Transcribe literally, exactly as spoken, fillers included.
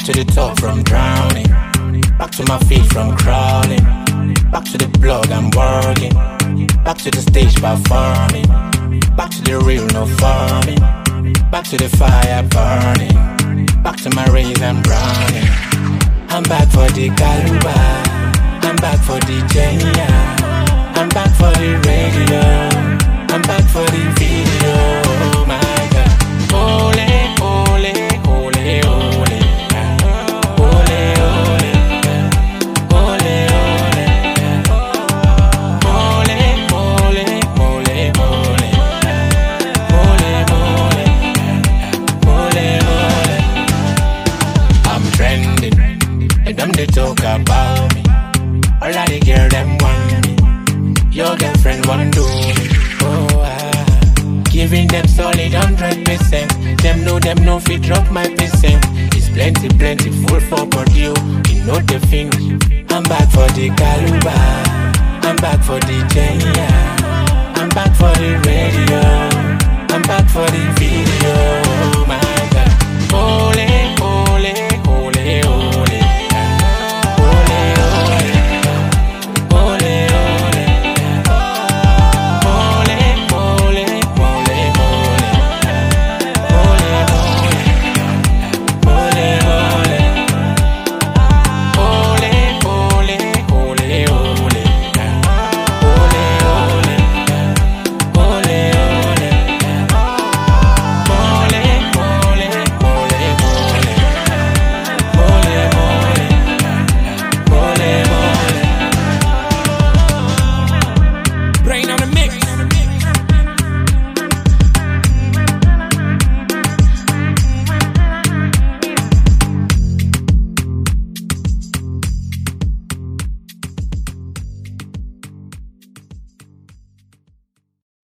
to the top from drowning. Back to my feet from crawling. Back to the blog, I'm working. Back to the stage performing. Back to the real, no farming. Back to the fire burning. Back to my rays, I'm running. I'm back for the Galuba. I'm back for the Genia. I'm back for the radio. I'm back for the video. Oh my God. Ole, ole, ole, ole. Ole, ole. Ole, ole. Ole, ole, ole, ole. Ole, ole. Ole, ole. I'm trending. And them they talk about me. All of the girls them want me. Your girlfriend want do me. Oh, ah. Giving them solid hundred percent. Them know them no fit drop my percent. It's plenty, plenty full for produce. You know the finish. I'm back for the Galuba. I'm back for the Genia. I'm back for the radio.